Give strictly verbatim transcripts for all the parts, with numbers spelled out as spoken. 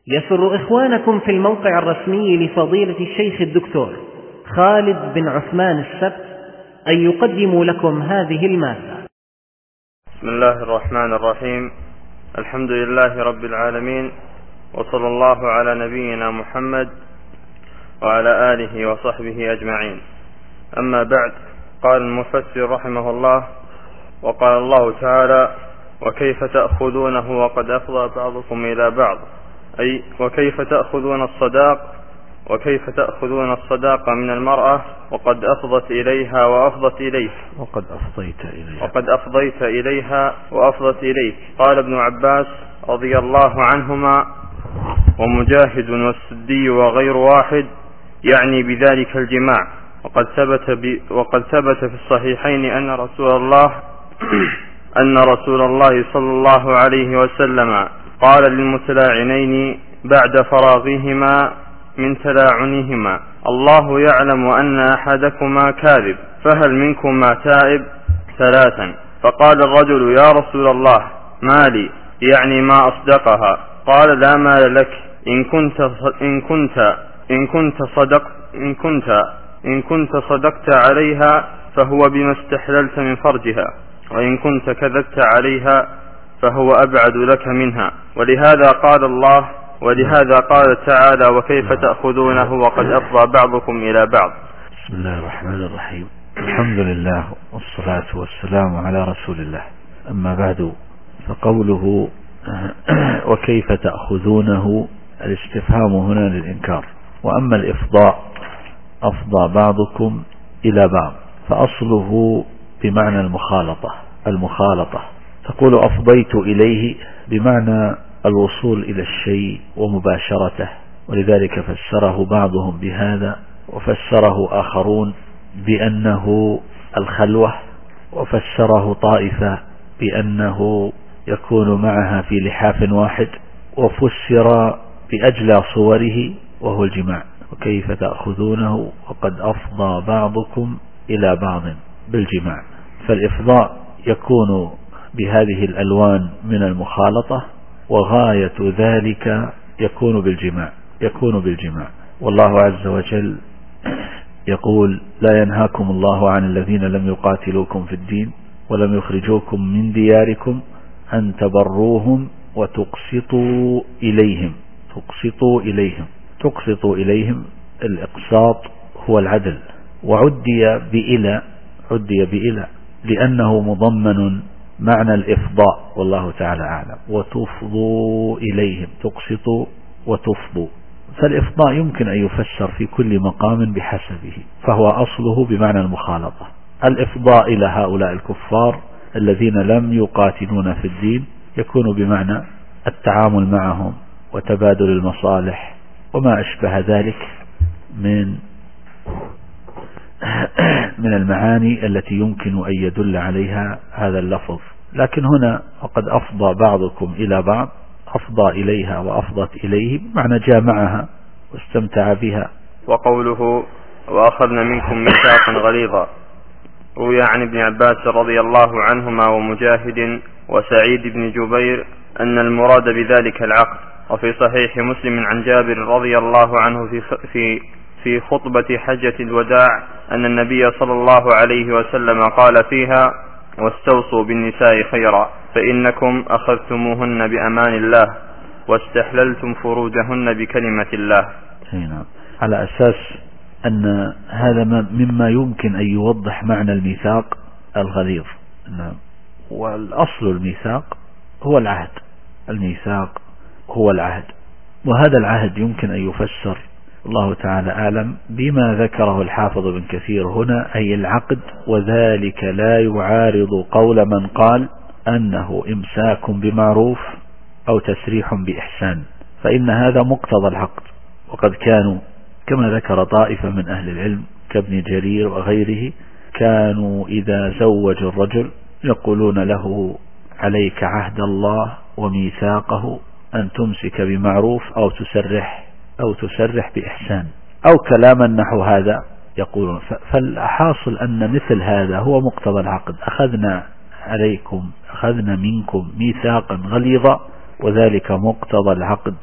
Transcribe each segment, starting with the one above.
يسر إخوانكم في الموقع الرسمي لفضيلة الشيخ الدكتور خالد بن عثمان السبت أن يقدموا لكم هذه المادة. بسم الله الرحمن الرحيم. الحمد لله رب العالمين، وصلى الله على نبينا محمد وعلى آله وصحبه أجمعين. أما بعد، قال المفسر رحمه الله: وقال الله تعالى: وكيف تأخذونه وقد أفضى بعضكم إلى بعض، أي وكيف تأخذون الصداق وكيف تأخذون الصداق من المرأة وقد أفضت إليها وأفضت إليك وقد أفضيت إليها وقد أفضيت إليها وأفضت إليك. قال ابن عباس رضي الله عنهما ومجاهد والسدي وغير واحد يعني بذلك الجماع. وقد ثبت ب... وقد ثبت في الصحيحين أن رسول الله أن رسول الله صلى الله عليه وسلم قال للمتلاعنين بعد فراغهما من تلاعنهما: الله يعلم أن أحدكما كاذب، فهل منكما تائب؟ ثلاثا. فقال الرجل: يا رسول الله، مالي، يعني ما أصدقها. قال: لا مال لك، إن كنت إن كنت إن كنت صدق إن كنت إن كنت صدقت عليها فهو بما استحللت من فرجها، وإن كنت كذبت عليها فهو أبعد لك منها. ولهذا قال الله ولهذا قال تعالى: وكيف تأخذونه وقد أفضى بعضكم إلى بعض. بسم الله الرحمن الرحيم. الحمد لله والصلاة والسلام على رسول الله. أما بعد، فقوله وكيف تأخذونه الاستفهام هنا للإنكار. وأما الإفضاء أفضى بعضكم إلى بعض فأصله بمعنى المخالطة المخالطة تقول أفضيت إليه بمعنى الوصول إلى الشيء ومباشرته، ولذلك فسره بعضهم بهذا، وفسره آخرون بأنه الخلوة، وفسره طائفة بأنه يكون معها في لحاف واحد، وفسر بأجلى صوره وهو الجماع. وكيف تأخذونه وقد أفضى بعضكم إلى بعض بالجماع. فالإفضاء يكون بهذه الألوان من المخالطة، وغاية ذلك يكون بالجماع يكون بالجماع والله عز وجل يقول: لا ينهاكم الله عن الذين لم يقاتلوكم في الدين ولم يخرجوكم من دياركم أن تبروهم وتقسطوا إليهم تقسطوا إليهم تقسطوا إليهم الإقساط هو العدل، وعدي بإلى عدي بإلى لأنه مضمن معنى الإفضاء، والله تعالى أعلم. وتفضوا إليهم تقسطوا وتفضوا. فالإفضاء يمكن أن يفسر في كل مقام بحسبه، فهو أصله بمعنى المخالطة. الإفضاء إلى هؤلاء الكفار الذين لم يقاتلون في الدين يكون بمعنى التعامل معهم وتبادل المصالح وما أشبه ذلك من من المعاني التي يمكن أن يدل عليها هذا اللفظ. لكن هنا وقد أفضى بعضكم إلى بعض، أفضى إليها وأفضت إليه بمعنى جامعها واستمتع بها. وقوله: وأخذنا منكم ميثاقا غليظا، روي عن ابن عباس رضي الله عنهما ومجاهد وسعيد بن جبير أن المراد بذلك العقد. وفي صحيح مسلم عن جابر رضي الله عنه في في في خطبة حجة الوداع أن النبي صلى الله عليه وسلم قال فيها: واستوصوا بالنساء خيرا، فإنكم أخذتموهن بأمان الله واستحللتم فروجهن بكلمة الله. هنا على أساس أن هذا مما يمكن أن يوضح معنى الميثاق الغليظ. والأصل الميثاق هو العهد الميثاق هو العهد وهذا العهد يمكن أن يفسر، الله تعالى أعلم، بما ذكره الحافظ بن كثير هنا، أي العقد. وذلك لا يعارض قول من قال أنه إمساك بمعروف أو تسريح بإحسان، فإن هذا مقتضى العقد. وقد كانوا كما ذكر طائفة من أهل العلم كابن جرير وغيره، كانوا إذا زوجوا الرجل يقولون له: عليك عهد الله وميثاقه أن تمسك بمعروف أو تسرح أو تسرح بإحسان، أو كلاما نحو هذا يقولون. فالحاصل أن مثل هذا هو مقتضى العقد. أخذنا عليكم أخذنا منكم ميثاقا غليظا، وذلك مقتضى العقد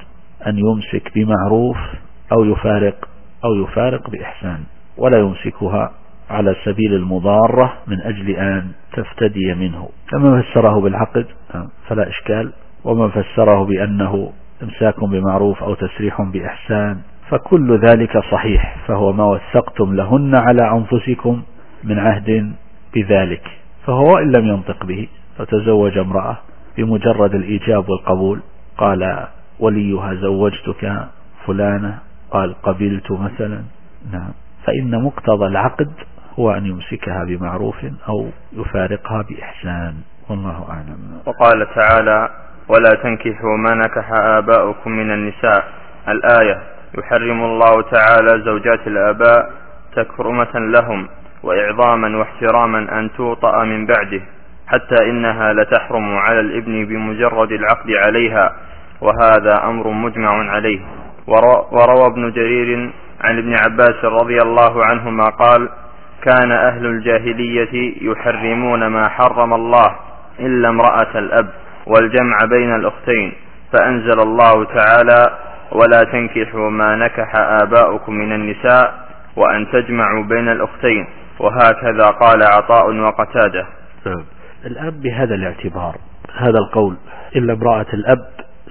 أن يمسك بمعروف أو يفارق أو يفارق بإحسان، ولا يمسكها على سبيل المضارة من أجل أن تفتدي منه. كما فسره بالعقد فلا إشكال، ومن فسره بأنه إمساك بمعروف أو تسريح بإحسان فكل ذلك صحيح، فهو ما وثقتم لهن على أنفسكم من عهد بذلك. فهو إن لم ينطق به فتزوج امرأة بمجرد الإيجاب والقبول، قال وليها زوجتك فلانة، قال قبلت مثلا، نعم، فإن مقتضى العقد هو أن يمسكها بمعروف أو يفارقها بإحسان، والله أعلم. وقال تعالى ولا تنكحوا ما نكح آباؤكم من النساء، الآية يحرم الله تعالى زوجات الآباء تكرمة لهم وإعظاما واحتراما أن توطأ من بعده، حتى إنها لتحرم على الابن بمجرد العقد عليها، وهذا أمر مجمع عليه. وروى ابن جرير عن ابن عباس رضي الله عنهما قال كان أهل الجاهلية يحرمون ما حرم الله إلا امرأة الأب والجمع بين الأختين، فأنزل الله تعالى ولا تنكحوا ما نكح آباؤكم من النساء وأن تجمعوا بين الأختين، وهكذا قال عطاء وقتادة. الأب بهذا الاعتبار، هذا القول إلا امرأة الأب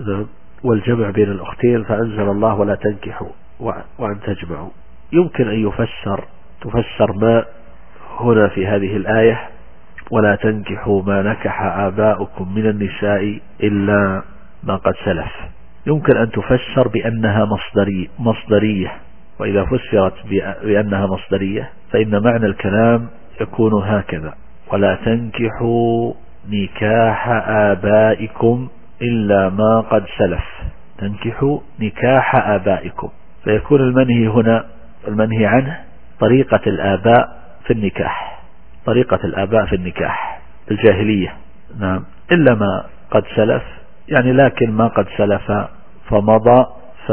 والجمع بين الأختين فأنزل الله ولا تنكحوا وأن تجمعوا، يمكن أن يفسر تفسر ما هنا في هذه الآية ولا تنكحوا ما نكح آباؤكم من النساء إلا ما قد سلف، يمكن أن تفسر بأنها مصدري مصدرية، وإذا فسرت بأنها مصدرية فإن معنى الكلام يكون هكذا: ولا تنكحوا نكاح آبائكم إلا ما قد سلف، تنكحوا نكاح آبائكم، فيكون المنهي هنا المنهي عنه طريقة الآباء في النكاح، طريقة الآباء في النكاح الجاهلية، نعم، إلا ما قد سلف، يعني لكن ما قد سلف فمضى،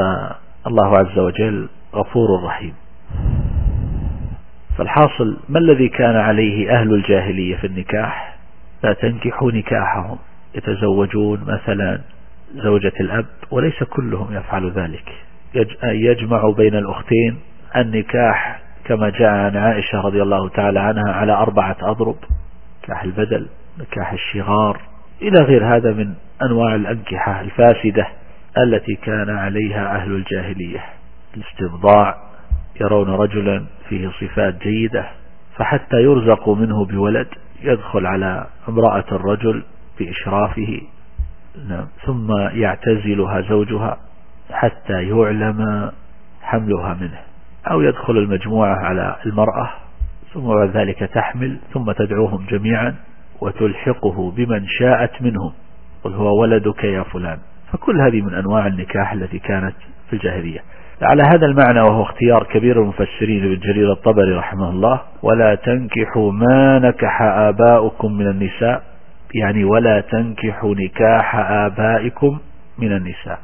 فالله عز وجل غفور رحيم. فالحاصل ما الذي كان عليه أهل الجاهلية في النكاح؟ لا تنكحوا نكاحهم، يتزوجون مثلا زوجة الأب، وليس كلهم يفعل ذلك، يجمع بين الأختين النكاح كما جاء عن عائشة رضي الله تعالى عنها على أربعة أضرب: نكاح البدل، نكاح الشغار، إلى غير هذا من أنواع الأنكحة الفاسدة التي كان عليها أهل الجاهلية. الاستبضاع، يرون رجلا فيه صفات جيدة فحتى يرزق منه بولد يدخل على امرأة الرجل بإشرافه، ثم يعتزلها زوجها حتى يعلم حملها منه، أو يدخل المجموعة على المرأة ثم بعد ذلك تحمل ثم تدعوهم جميعا وتلحقه بمن شاءت منهم، قل هو ولدك يا فلان. فكل هذه من أنواع النكاح التي كانت في الجاهلية. على هذا المعنى، وهو اختيار كبير المفسرين ابن جرير الطبري رحمه الله: ولا تنكحوا ما نكح آباؤكم من النساء، يعني ولا تنكحوا نكاح آبائكم من النساء.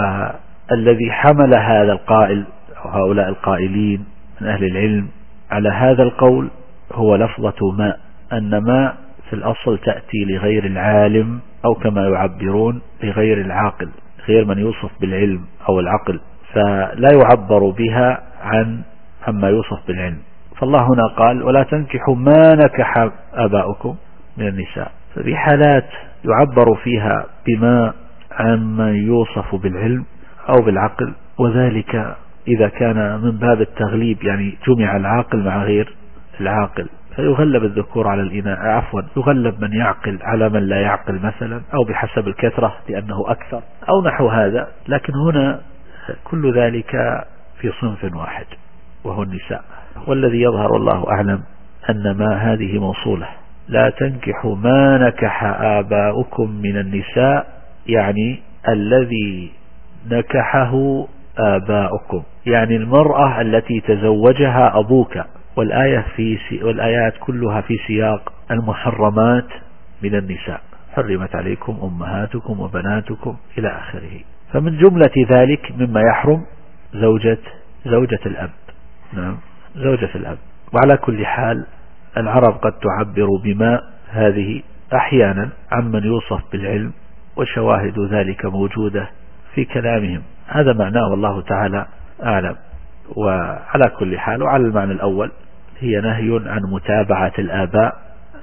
والذي حمل هذا القائل أو هؤلاء القائلين من أهل العلم على هذا القول هو لفظة ما، أن ما في الأصل تأتي لغير العالم، أو كما يعبرون لغير العاقل، غير من يوصف بالعلم أو العقل، فلا يعبر بها عن عما يوصف بالعلم. فالله هنا قال ولا تنكحوا ما نكح آباؤكم من النساء، ففي حالات يعبر فيها بما عما يوصف بالعلم أو بالعقل، وذلك إذا كان من باب التغليب، يعني جمع العاقل مع غير العاقل، فيغلب الذكور على الإناث، عفوا يغلب من يعقل على من لا يعقل مثلا، أو بحسب الكثرة لأنه أكثر، أو نحو هذا. لكن هنا كل ذلك في صنف واحد وهو النساء. والذي يظهر والله أعلم أن ما هذه موصولة: لا تنكحوا ما نكح آباؤكم من النساء، يعني الذي نكحه آباؤكم، يعني المرأة التي تزوجها أبوك. والآية في سي... والآيات كلها في سياق المحرمات من النساء: حرمت عليكم أمهاتكم وبناتكم إلى آخره. فمن جملة ذلك مما يحرم زوجة زوجة الأب، نعم، زوجة الأب. وعلى كل حال العرب قد تعبر بما هذه أحيانا عمن يوصف بالعلم، وشواهد ذلك موجودة في كلامهم. هذا معناه والله تعالى أعلم. وعلى كل حال، وعلى المعنى الأول هي نهي عن متابعة الآباء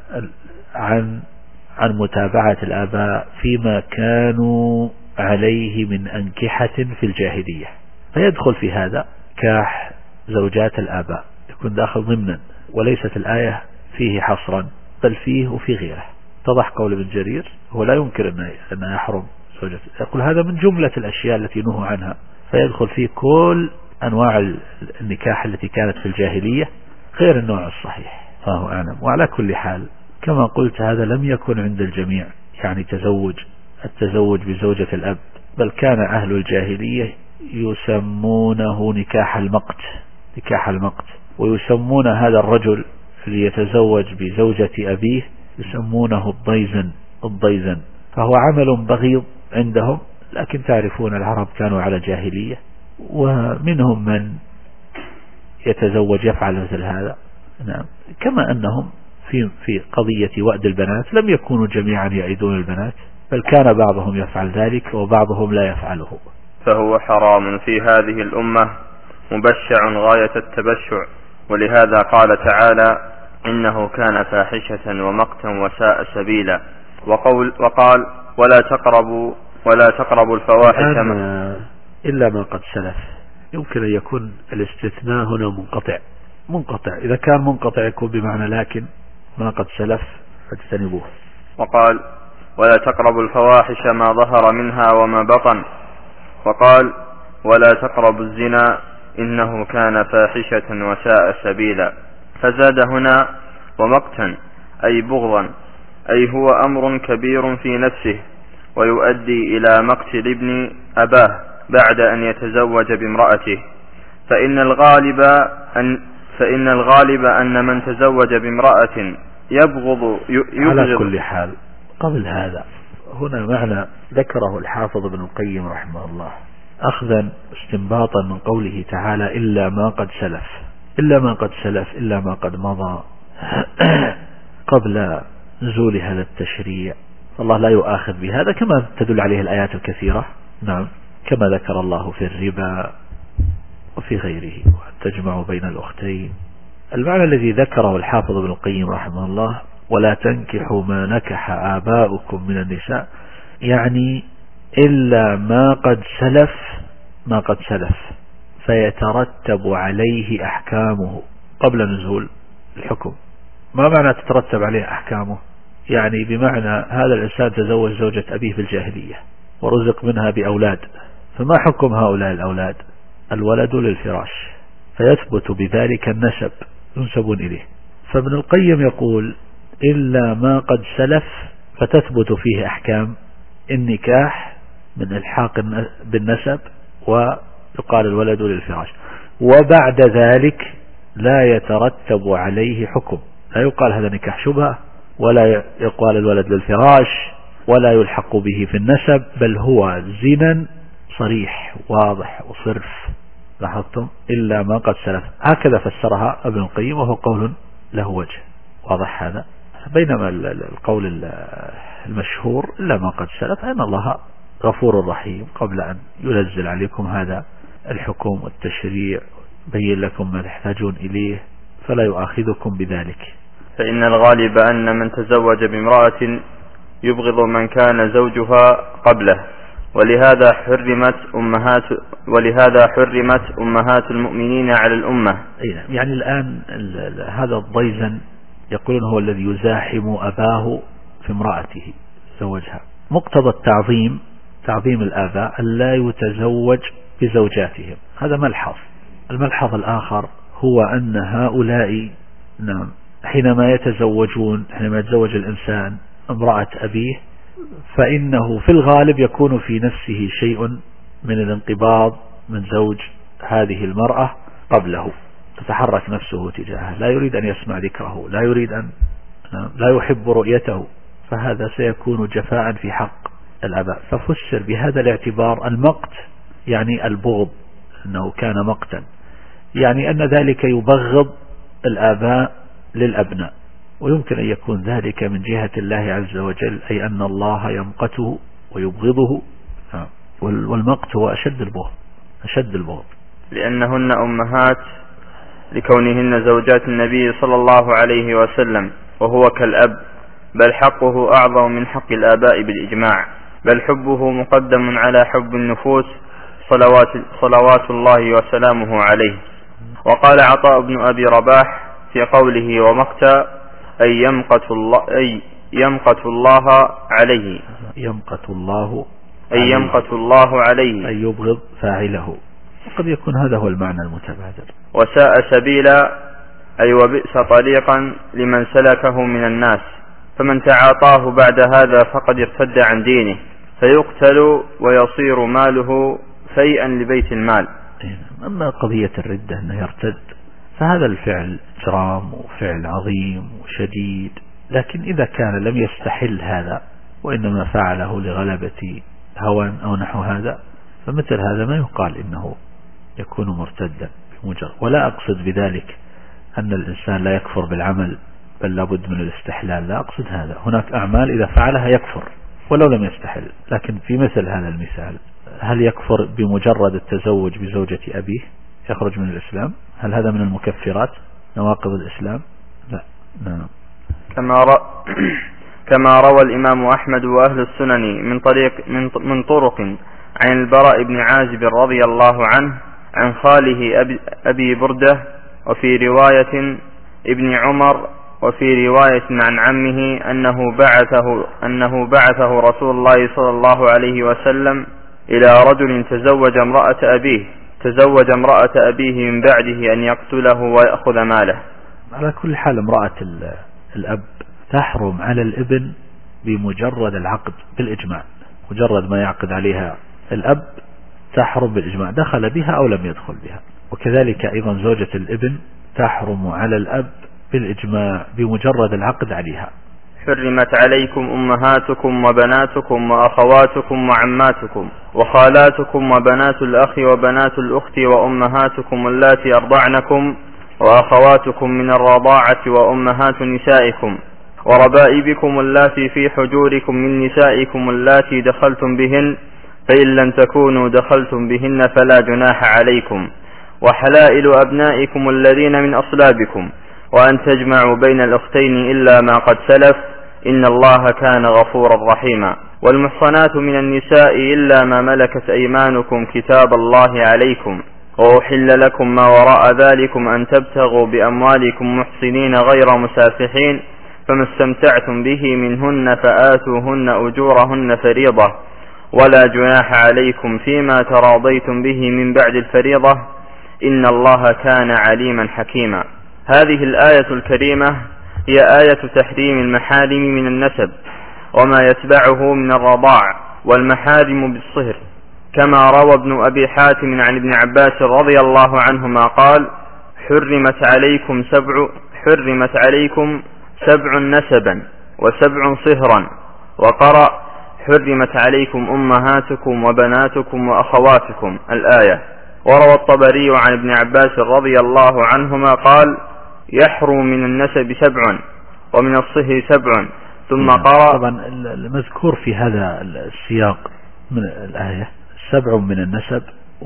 عن عن متابعة الآباء فيما كانوا عليه من أنكحة في الجاهلية، فيدخل في هذا كاح زوجات الآباء، يكون داخل ضمنا، وليست الآية فيه حصرا بل فيه وفي غيره. اتضح قول ابن جرير، هو لا ينكر أن يحرم زوجة، يقول هذا من جملة الأشياء التي نهوا عنها، فيدخل فيه كل أنواع النكاح التي كانت في الجاهلية غير النوع الصحيح. الله أعلم. وعلى كل حال كما قلت هذا لم يكن عند الجميع، يعني تزوج التزوج بزوجة الأب، بل كان أهل الجاهلية يسمونه نكاح المقت نكاح المقت ويسمون هذا الرجل اللي يتزوج بزوجة أبيه يسمونه الضيزن الضيزن فهو عمل بغيض عندهم، لكن تعرفون العرب كانوا على جاهلية، ومنهم من يتزوج يفعل مثل هذا. نعم. كما أنهم في في قضية وأد البنات لم يكونوا جميعا يعيدون البنات، بل كان بعضهم يفعل ذلك وبعضهم لا يفعله. فهو حرام في هذه الأمة مبشع غاية التبشع، ولهذا قال تعالى إنه كان فاحشة ومقتا وساء سبيلا، وقول وقال ولا تقربوا ولا تقربوا الفواحش إلا ما قد سلف. يمكن أن يكون الاستثناء هنا منقطع منقطع إذا كان منقطع يكون بمعنى لكن ما قد سلف فاجتنبوه. وقال ولا تقربوا الفواحش ما ظهر منها وما بطن، وقال ولا تقربوا الزنا إنه كان فاحشة وساء سبيلا، فزاد هنا ومقتا أي بغضا، أي هو أمر كبير في نفسه ويؤدي إلى مقتل ابن أباه بعد أن يتزوج بامرأته، فإن الغالب أن فإن الغالب أن من تزوج بامرأة يبغض يبغض. على كل حال قبل هذا هنا معنى ذكره الحافظ ابن القيم رحمه الله أخذا استنباطا من قوله تعالى إلا ما قد سلف إلا ما قد سلف إلا ما قد مضى قبل نزول هذا التشريع، الله لا يؤاخذ بهذا كما تدل عليه الآيات الكثيرة. نعم. كما ذكر الله في الربا وفي غيره تجمع بين الأختين. المعنى الذي ذكره الحافظ ابن القيم رحمه الله ولا تنكحوا ما نكح آباؤكم من النساء، يعني إلا ما قد سلف ما قد سلف فيترتب عليه أحكامه قبل نزول الحكم. ما معنى تترتب عليه أحكامه؟ يعني بمعنى هذا الإنسان تزوج زوجة أبيه في الجاهلية ورزق منها بأولاد، فما حكم هؤلاء الأولاد؟ الولد للفراش، فيثبت بذلك النسب ينسبون إليه. فابن القيم يقول إلا ما قد سلف فتثبت فيه أحكام النكاح من الحاق بالنسب ويقال الولد للفراش، وبعد ذلك لا يترتب عليه حكم، لا يقال هذا نكاح شبهة ولا يقال الولد للفراش ولا يلحق به في النسب، بل هو زنا صريح واضح وصرف. لاحظتم؟ إلا ما قد سلف، هكذا فسرها ابن القيم وهو قول له وجه واضح هذا. بينما القول المشهور إلا ما قد سلف أن الله غفور رحيم قبل أن ينزل عليكم هذا الحكم والتشريع بين لكم ما تحتاجون إليه فلا يؤاخذكم بذلك. فإن الغالب أن من تزوج بامرأة يبغض من كان زوجها قبله، ولهذا حرمت أمهات ولهذا حرمت أمهات المؤمنين على الأمة. يعني الآن هذا الضيزن يقولون هو الذي يزاحم أباه في امرأته زوجها. مقتضى التعظيم تعظيم الآباء ألا يتزوج بزوجاتهم، هذا ملحظ. الملحظ الآخر هو أن هؤلاء نعم حينما يتزوجون حينما يتزوج الإنسان امرأة أبيه فإنه في الغالب يكون في نفسه شيء من الانقباض من زوج هذه المرأة قبله، تتحرك نفسه تجاهه، لا يريد أن يسمع ذكره، لا يريد أن لا يحب رؤيته، فهذا سيكون جفاء في حق الآباء. ففسر بهذا الاعتبار المقت يعني البغض، أنه كان مقتا، يعني أن ذلك يبغض الآباء للأبناء، ويمكن أن يكون ذلك من جهة الله عز وجل، أي أن الله يمقته ويبغضه والمقت هو أشد البغض، أشد البغض، لأنهن أمهات لكونهن زوجات النبي صلى الله عليه وسلم، وهو كالأب، بل حقه أعظم من حق الآباء بالإجماع، بل حبه مقدم على حب النفوس صلوات, صلوات الله وسلامه عليه. وقال عطاء بن أبي رباح في قوله ومقت أي يمقت الله, أي يمقت الله عليه يمقت الله أي يمقت الله عليه أي يبغض فاعله، وقد يكون هذا هو المعنى المتبادر. وساء سبيلا أي وبئس طريقا لمن سلكه من الناس، فمن تعاطاه بعد هذا فقد ارتد عن دينه فيقتل ويصير ماله فيئا لبيت المال. أما قضية الردة أنه يرتد فهذا الفعل إجرام وفعل عظيم وشديد، لكن إذا كان لم يستحل هذا وإنما فعله لغلبة هوى أو نحو هذا، فمثل هذا ما يقال إنه يكون مرتدا بمجرد. ولا أقصد بذلك أن الإنسان لا يكفر بالعمل، بل لابد من الاستحلال، لا أقصد هذا. هناك أعمال إذا فعلها يكفر ولو لم يستحل، لكن في مثل هذا المثال هل يكفر بمجرد التزوج بزوجة أبيه يخرج من الإسلام؟ هل هذا من المكفرات نواقض الإسلام؟ لا. نعم. كما ر... كما روى الإمام أحمد وأهل السنن من طريق من, من طرق عن البراء بن عازب رضي الله عنه عن خاله أبي, أبي بردة، وفي رواية ابن عمر، وفي رواية عن عمه أنه بعثه أنه بعثه رسول الله صلى الله عليه وسلم إلى رجل تزوج امرأة أبيه تزوج امرأة أبيه من بعده أن يقتله ويأخذ ماله. على كل حال امرأة الأب تحرم على الابن بمجرد العقد بالإجماع، مجرد ما يعقد عليها الأب تحرم بالإجماع، دخل بها أو لم يدخل بها. وكذلك أيضا زوجة الابن تحرم على الأب بالإجماع بمجرد العقد عليها. حرمت عليكم أمهاتكم وبناتكم وأخواتكم وعماتكم وخالاتكم وبنات الأخ وبنات الأخت وأمهاتكم اللاتي أرضعنكم وأخواتكم من الرضاعة وأمهات نسائكم وربائبكم اللاتي في حجوركم من نسائكم اللاتي دخلتم بهن، فإن لم تكونوا دخلتم بهن فلا جناح عليكم، وحلائل أبنائكم الذين من أصلابكم، وأن تجمعوا بين الأختين إلا ما قد سلف، إن الله كان غفورا رحيما. والمحصنات من النساء إلا ما ملكت أيمانكم كتاب الله عليكم، وأحل لكم ما وراء ذلكم أن تبتغوا بأموالكم محصنين غير مسافحين، فما استمتعتم به منهن فآتوهن أجورهن فريضة، ولا جناح عليكم فيما تراضيتم به من بعد الفريضة، إن الله كان عليما حكيما. هذه الآية الكريمة هي آية تحريم المحارم من النسب وما يتبعه من الرضاع والمحارم بالصهر، كما روى ابن أبي حاتم عن ابن عباس رضي الله عنهما قال: حرمت عليكم سبع حرمت عليكم سبع نسبا وسبع صهرا، وقرأ: حرمت عليكم أمهاتكم وبناتكم وأخواتكم الآية. وروى الطبري عن ابن عباس رضي الله عنهما قال: يحرم من النسب سبع ومن الصهر سبع، ثم قرأ. طبعا المذكور في هذا السياق من الآية سبع من النسب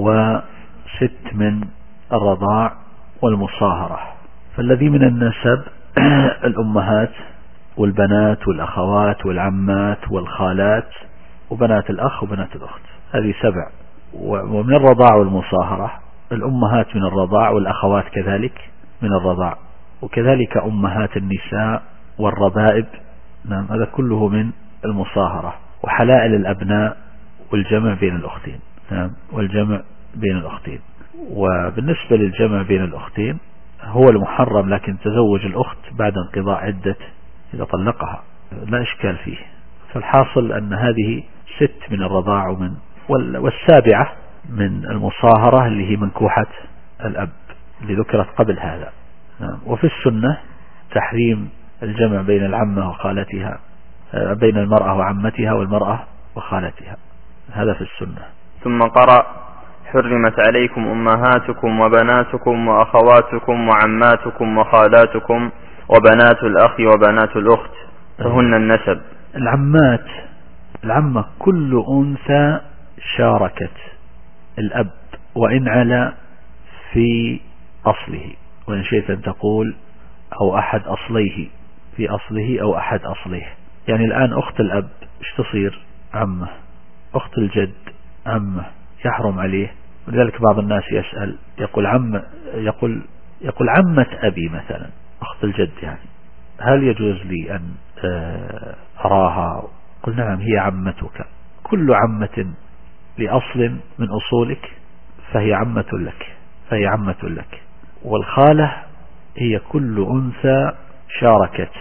وست من الرضاع والمصاهرة. فالذي من النسب الأمهات والبنات والأخوات والعمات والخالات وبنات الأخ وبنات الأخت، هذه سبع. ومن الرضاع والمصاهرة الأمهات من الرضاع والأخوات كذلك من الرضاع، وكذلك أمهات النساء والربائب، نعم هذا كله من المصاهرة. وحلائل الأبناء والجمع بين الأختين، نعم والجمع بين الأختين. وبالنسبة للجمع بين الأختين هو المحرم، لكن تزوج الأخت بعد انقضاء عدة إذا طلقها لا إشكال فيه. فالحاصل أن هذه ست من الرضاع ومن والسابعة من المصاهرة اللي هي منكوحة الأب اللي ذكرت قبل هذا. وفي السنة تحريم الجمع بين العمة وخالتها، بين المرأة وعمتها والمرأة وخالتها، هذا في السنة. ثم قرأ: حرمت عليكم أمهاتكم وبناتكم وأخواتكم وعماتكم وخالاتكم وبنات الأخ وبنات الأخت، فهن النسب. العمات، العمة كل أنثى شاركت الأب وإن على في أصله، وإن شئت أن تقول أو أحد أصليه، في أصله أو أحد أصليه. يعني الآن أخت الأب إيش تصير؟ عمه. أخت الجد عمه، يحرم عليه. ولذلك بعض الناس يسأل يقول عم يقول يقول عمة أبي مثلا، أخت الجد، يعني هل يجوز لي أن أراها؟ قل نعم، هي عمتك. كل عمة لأصل من أصولك فهي عمة لك، فهي عمة لك. والخالة هي كل أنثى شاركت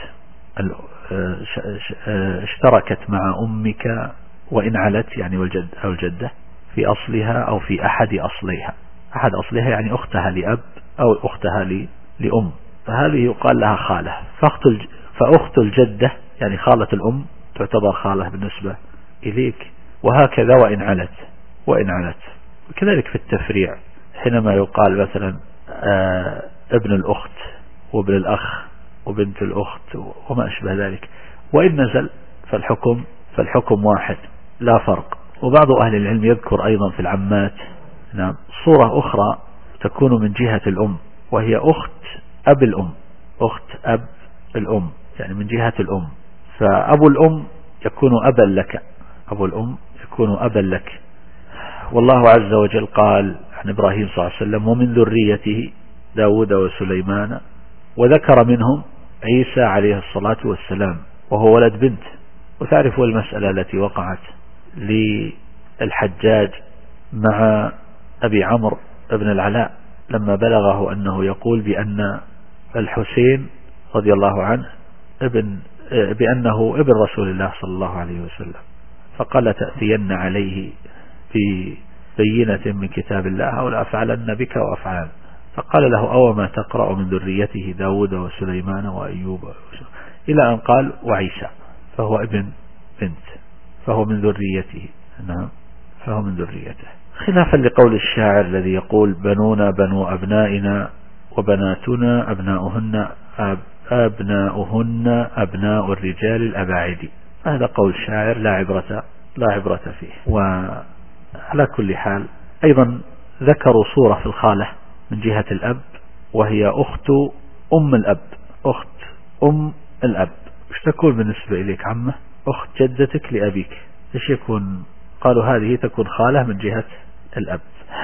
اشتركت مع أمك وإن علت، يعني والجد أو الجدة، في أصلها أو في أحد أصليها. أحد أصلها يعني أختها لأب أو أختها لأم، فهذه يقال لها خالة. فأخت الجدة يعني خالة الأم تعتبر خالة بالنسبة إليك، وهكذا وإن علت وإن علت. وكذلك في التفريع حينما يقال مثلا آه ابن الأخت وابن الأخ وبنت الأخت وما أشبه ذلك، وإن نزل فالحكم فالحكم واحد لا فرق. وبعض أهل العلم يذكر أيضا في العمات نعم صورة أخرى تكون من جهة الأم، وهي أخت أب الأم، أخت أب الأم يعني من جهة الأم. فأبو الأم يكون أبا لك، أبو الأم يكون أبا لك. والله عز وجل قال عن إبراهيم صلى الله عليه وسلم ومن ذريته داود وسليمان، وذكر منهم عيسى عليه الصلاة والسلام وهو ولد بنت. وتعرف المسألة التي وقعت للحجاج مع أبي عمرو ابن العلاء لما بلغه أنه يقول بأن الحسين رضي الله عنه ابن بأنه ابن رسول الله صلى الله عليه وسلم، فقال تأتين عليه ببينة من كتاب الله أو لأفعلن بك وأفعلن. فقال له أو ما تقرأ من ذريته داود وسليمان وأيوب، إلى أن قال وعيسى، فهو ابن بنت، فهو من ذريته. نعم فهو من ذريته، خلافا لقول الشاعر الذي يقول بنونا بنو أبنائنا وبناتنا أبناؤهن أب أبناؤهن أبناء الرجال الأباعد. هذا قول شاعر لا عبرة لا عبرة فيه. وعلى كل حال أيضا ذكروا صورة في الخالة من جهة الأب، وهي أخت أم الأب، أخت أم الأب. وش تكون بالنسبة إليك؟ عمة، أخت جدتك لأبيك، إيش يكون؟ قالوا هذه تكون خالة من جهة الأب.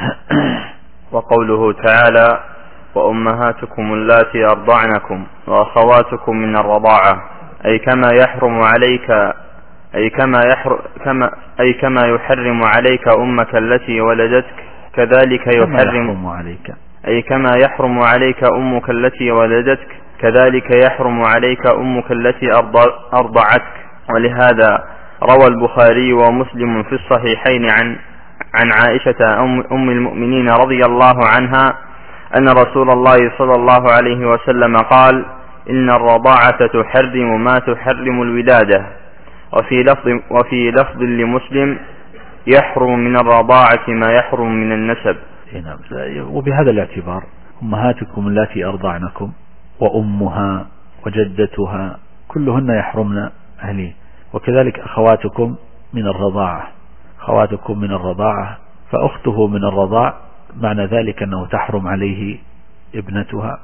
وقوله تعالى وأمهاتكم اللاتي أرضعنكم وأخواتكم من الرضاعة، أي كما يحرم عليك أي كما يحرم كما أي كما يحرم عليك أمك التي ولدتك كذلك يحرم عليك أي كما يحرم عليك أمك التي ولدتك كذلك يحرم عليك أمك التي أرضعتك. ولهذا روى البخاري ومسلم في الصحيحين عن عن عائشة أم المؤمنين رضي الله عنها أن رسول الله صلى الله عليه وسلم قال إن الرضاعة تحرم ما تحرم الولادة. وفي لفظ, وفي لفظ لمسلم يحرم من الرضاعة ما يحرم من النسب. وبهذا الاعتبار أمهاتكم التي أرضعنكم وأمها وجدتها كلهن يحرمن أهلي، وكذلك أخواتكم من الرضاعة، أخواتكم من الرضاعة فأخته من الرضاع معنى ذلك أنه تحرم عليه ابنتها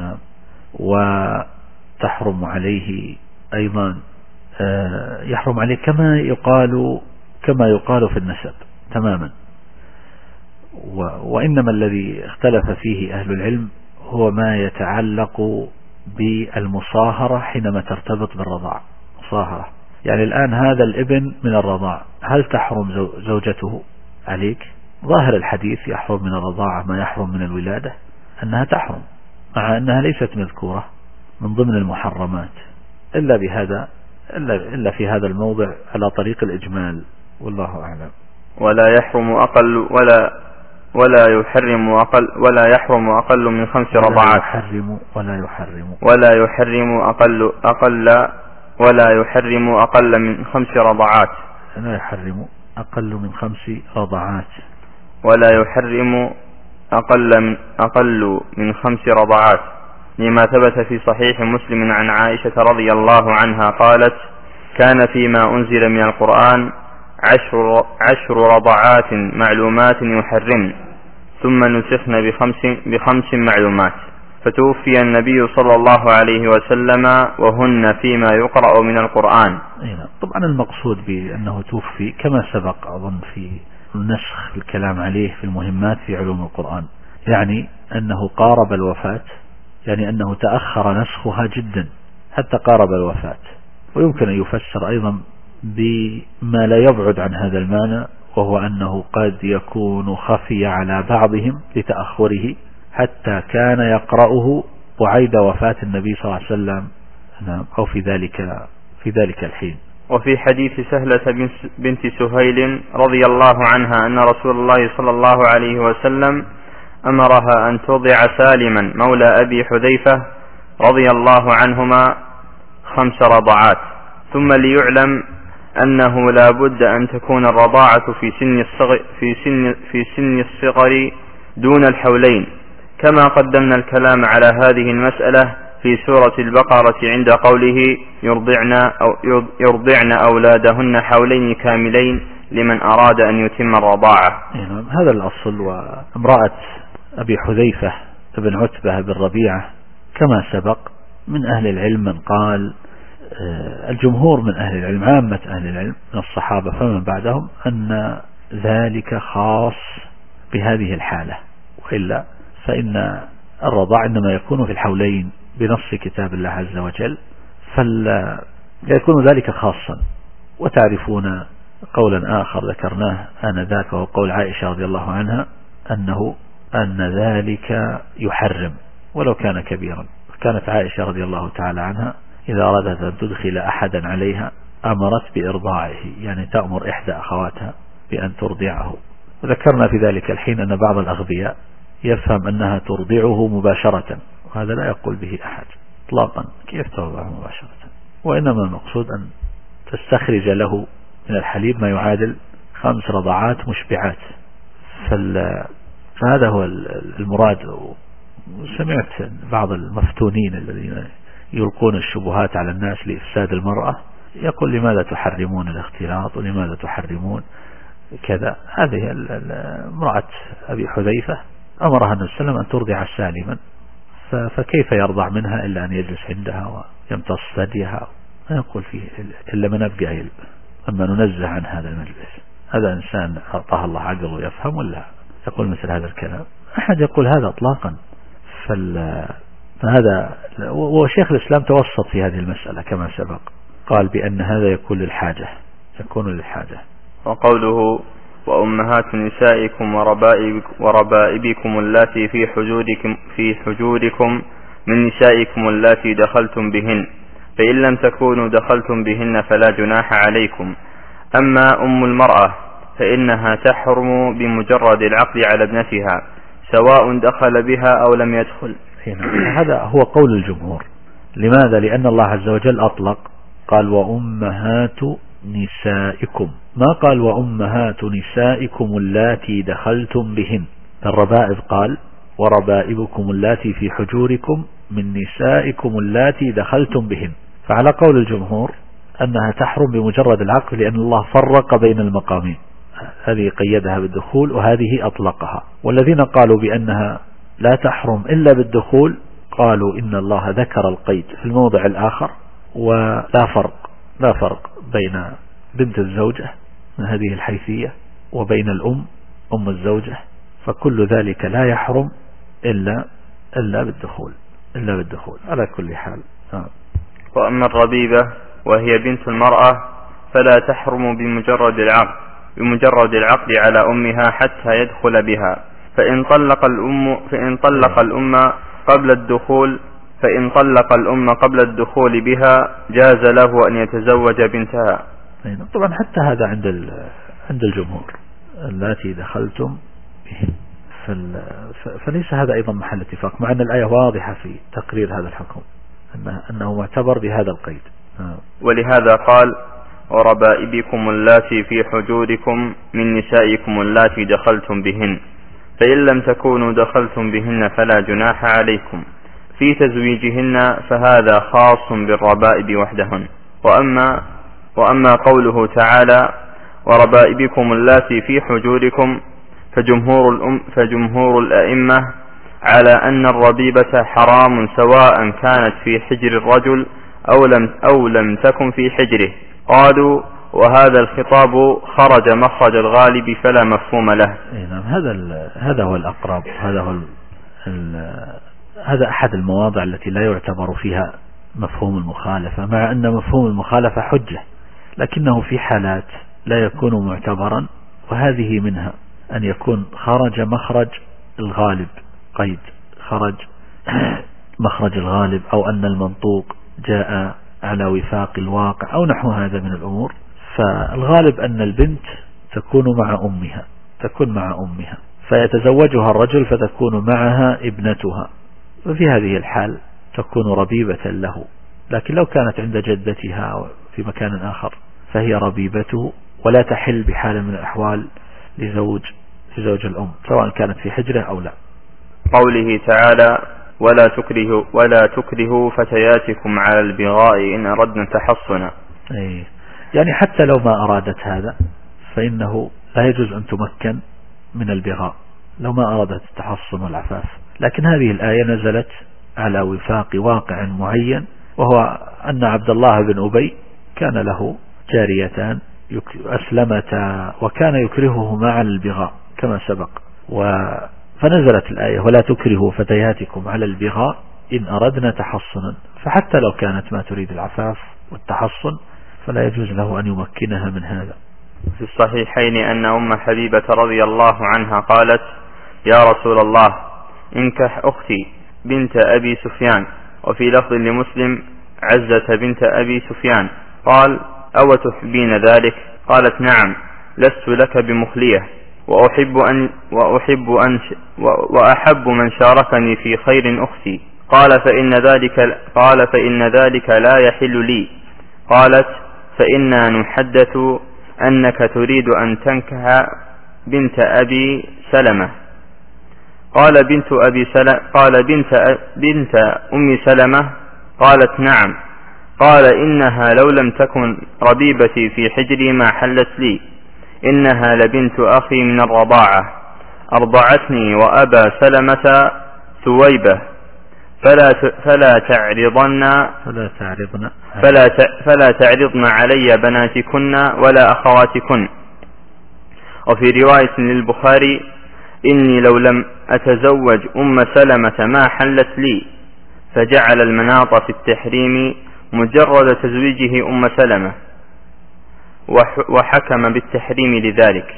وتحرم عليه أيضا يحرم عليه كما يقال كما يقال في النسب تماما. وإنما الذي اختلف فيه أهل العلم هو ما يتعلق بالمصاهرة حينما ترتبط بالرضاع. مصاهرة يعني الآن هذا الابن من الرضاع، هل تحرم زوجته عليك؟ ظاهر الحديث يحرم من الرضاعة ما يحرم من الولادة، أنها تحرم مع أنها ليست مذكورة من ضمن المحرمات إلا بهذا إلا, إلا في هذا الموضع على طريق الإجمال، والله أعلم. ولا يحرم أقل ولا ولا يحرم أقل ولا يحرم أقل من خمس رضعات. يحرم ولا يحرم ولا يحرم أقل أقل ولا يحرم أقل من خمس رضعات. لا يحرم أقل من خمس رضعات. ولا يحرم أقل من أقل من خمس رضعات، لما ثبت في صحيح مسلم عن عائشة رضي الله عنها قالت: كان فيما أنزل من القرآن عشر, عشر رضعات معلومات يحرم، ثم نسخن بخمس, بخمس معلومات، فتوفي النبي صلى الله عليه وسلم وهن فيما يقرأ من القرآن. طبعا المقصود بأنه توفي كما سبق أظن في نسخ الكلام عليه في المهمات في علوم القرآن، يعني أنه قارب الوفاة، يعني أنه تأخر نسخها جدا حتى قارب الوفاة. ويمكن أن يفسر أيضا بما لا يبعد عن هذا المعنى، وهو أنه قد يكون خفي على بعضهم لتأخره حتى كان يقرأه بعيد وفاة النبي صلى الله عليه وسلم أو في ذلك في ذلك الحين. وفي حديث سهلة بنت سهيل رضي الله عنها أن رسول الله صلى الله عليه وسلم أمرها أن ترضع سالما مولى أبي حذيفة رضي الله عنهما خمس رضعات، ثم ليعلم أنه لا بد أن تكون الرضاعة في سن الصغر, في سن, في سن الصغر دون الحولين، كما قدمنا الكلام على هذه المسألة في سورة البقرة عند قوله يرضعن, أو يرضعن أولادهن حولين كاملين لمن أراد أن يتم الرضاعة. هذا الأصل. وامرأة أبي حذيفة بن عتبة بن ربيعة كما سبق من أهل العلم من قال، الجمهور من أهل العلم عامة أهل العلم من الصحابة فمن بعدهم، أن ذلك خاص بهذه الحالة، وإلا فإن الرضاع إنما يكون في الحولين بنص كتاب الله عز وجل، فلا يكون ذلك خاصا. وتعرفون قولا آخر ذكرناه آنذاك وهو قول عائشة رضي الله عنها أنه أن ذلك يحرم ولو كان كبيرا. كانت عائشة رضي الله تعالى عنها إذا أرادت أن تدخل أحدا عليها أمرت بإرضاعه، يعني تأمر إحدى أخواتها بأن ترضعه. وذكرنا في ذلك الحين أن بعض الأغبياء يفهم أنها ترضعه مباشرة، وهذا لا يقول به أحد إطلاقا، كيف ترضعه مباشرة؟ وإنما المقصود أن تستخرج له من الحليب ما يعادل خمس رضعات مشبعات. فهذا هو المراد. وسمعت بعض المفتونين الذين يلقون الشبهات على الناس لإفساد المرأة يقول لماذا تحرمون الاختلاط ولماذا تحرمون كذا. هذه امرأة أبي حذيفة أمرها النبي صلى الله عليه وسلم أن ترضع سالما، فكيف يرضع منها إلا أن يجلس عندها ويمتص ثديها؟ ما يقول فيه إلا من أبقى علم. أما ننزه عن هذا المجلس، هذا إنسان أعطاه الله عقل ويفهم ولا يقول مثل هذا الكلام؟ أحد يقول هذا إطلاقا. فهذا وشيخ الإسلام توسط في هذه المسألة كما سبق، قال بأن هذا يكون للحاجة، يكون للحاجة. وقوله وأمهات نسائكم وربائبكم اللاتي في حجوركم, في حجوركم من نسائكم اللاتي دخلتم بهن، فإن لم تكونوا دخلتم بهن فلا جناح عليكم. أما أم المرأة فإنها تحرم بمجرد العقد على ابنتها سواء دخل بها أو لم يدخل. هذا هو قول الجمهور. لماذا؟ لأن الله عز وجل أطلق، قال وأمهات نسائكم، ما قال وأمهات نسائكم اللاتي دخلتم بهن. الربائب قال وربائبكم اللاتي في حجوركم من نسائكم اللاتي دخلتم بهن. فعلى قول الجمهور أنها تحرم بمجرد العقد، لأن الله فرق بين المقامين، هذه قيدها بالدخول وهذه أطلقها. والذين قالوا بأنها لا تحرم إلا بالدخول قالوا إن الله ذكر القيد في الموضع الآخر، ولا فرق لا فرق بين بنت الزوجة من هذه الحيثية وبين الأم أم الزوجة، فكل ذلك لا يحرم إلا إلا بالدخول إلا بالدخول على كل حال. آه. وأما الربيبة وهي بنت المرأة فلا تحرم بمجرد العقد بمجرد العقد على أمها حتى يدخل بها، فإن طلق الأم فإن طلق الأم قبل الدخول فإن طلق الأم قبل الدخول بها جاز له أن يتزوج بنتها. طبعا حتى هذا عند عند الجمهور التي دخلتم به، فليس هذا أيضا محل اتفاق، مع أن الآية واضحة في تقرير هذا الحكم أنه معتبر بهذا القيد. ولهذا قال وربائبكم اللاتي في حجوركم من نسائكم اللاتي دخلتم بهن، فإن لم تكونوا دخلتم بهن فلا جناح عليكم في تزويجهن، فهذا خاص بالربائب وحدهن. وأما, وأما قوله تعالى وربائبكم اللاتي في حجوركم، فجمهور, الأم فجمهور الأئمة على أن الربيبة حرام سواء كانت في حجر الرجل أو لم, أو لم تكن في حجره. قالوا وهذا الخطاب خرج مخرج الغالب فلا مفهوم له. نعم، هذا هذا هو الأقرب، هذا هو ال ال هذا أحد المواضع التي لا يعتبر فيها مفهوم المخالفة، مع أن مفهوم المخالفة حجة، لكنه في حالات لا يكون معتبرا، وهذه منها أن يكون خرج مخرج الغالب، قيد خرج مخرج الغالب، أو أن المنطوق جاء على وفاق الواقع أو نحو هذا من الأمور. فالغالب أن البنت تكون مع أمها تكون مع أمها فيتزوجها الرجل فتكون معها ابنتها، وفي هذه الحال تكون ربيبة له. لكن لو كانت عند جدتها في مكان آخر فهي ربيبته، ولا تحل بحال من الأحوال لزوج لزوج الأم سواء كانت في حجره أو لا. قوله تعالى ولا تكرهوا ولا تكرهوا فتياتكم على البغاء إن أردنا تحصنا، أي يعني حتى لو ما أرادت هذا فإنه لا يجوز أن تمكن من البغاء لو ما أرادت التحصن والعفاف. لكن هذه الآية نزلت على وفاق واقع معين، وهو أن عبد الله بن أبي كان له جاريتان أسلمتا وكان يكرههما على البغاء كما سبق، فنزلت الآية ولا تكرهوا فتياتكم على البغاء إن أردنا تحصنا. فحتى لو كانت ما تريد العفاف والتحصن فلا يجوز له أن يمكنها من هذا. في الصحيحين أن أم حبيبة رضي الله عنها قالت يا رسول الله انكح أختي بنت أبي سفيان، وفي لفظ لمسلم عزة بنت أبي سفيان. قال أو تحبين ذلك؟ قالت نعم، لست لك بمخلية، وأحب أن وأحب أن وأحب من شاركني في خير أختي. قال فإن ذلك قال فإن ذلك لا يحل لي. قالت فإنا نحدث أنك تريد أن تنكح بنت أبي سلمة. قال بنت أبي سلمة قال بنت بنت أم سلمة. قالت نعم. قال إنها لو لم تكن ربيبتي في حجري ما حلت لي، إنها لبنت أخي من الرضاعة، أرضعتني وأبا سلمة ثويبة، فلا فلا تعرضن فلا تعرضن فلا فلا تعرضن علي بناتكن ولا أخواتكن. وفي رواية للبخاري إني لو لم أتزوج أم سلمة ما حلت لي، فجعل المناط في التحريم مجرد تزويجه أم سلمة، وحكم بالتحريم لذلك.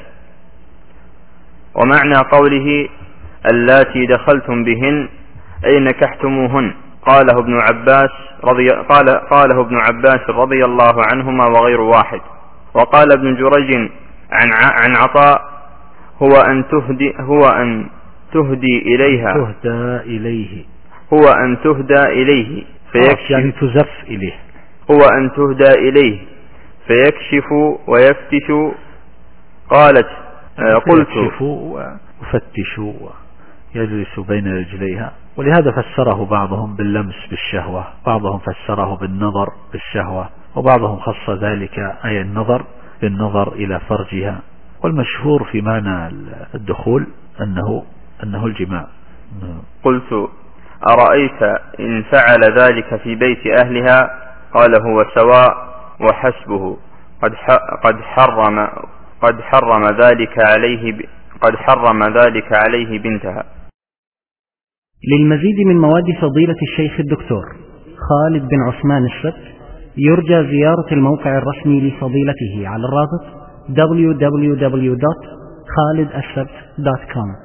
ومعنى قوله اللاتي دخلتم بهن أي نكحتموهن قاله ابن عباس رضي قال قاله ابن عباس رضي الله عنهما وغير واحد. وقال ابن جريج عن عن عطاء هو أن تهدي هو أن تهدي إليها تهدى إليه هو أن تهدى إليه فيكشف يعني تزف إليه هو أن تهدى إليه فيكشف ويفتش. قالت قلت يكشف ويفتش يجلس بين رجليها، ولهذا فسره بعضهم باللمس بالشهوة، بعضهم فسره بالنظر بالشهوة، وبعضهم خص ذلك أي النظر بالنظر إلى فرجها. والمشهور في معنى الدخول أنه أنه الجماع. قلت أرأيت إن فعل ذلك في بيت أهلها؟ قال هو سواء وحسبه، قد قد حرم قد حرم ذلك عليه قد حرم ذلك عليه بنتها. للمزيد من مواد فضيلة الشيخ الدكتور خالد بن عثمان السبت يرجى زيارة الموقع الرسمي لفضيلته على الرابط دبليو دبليو دبليو دوت خالد السبت دوت كوم.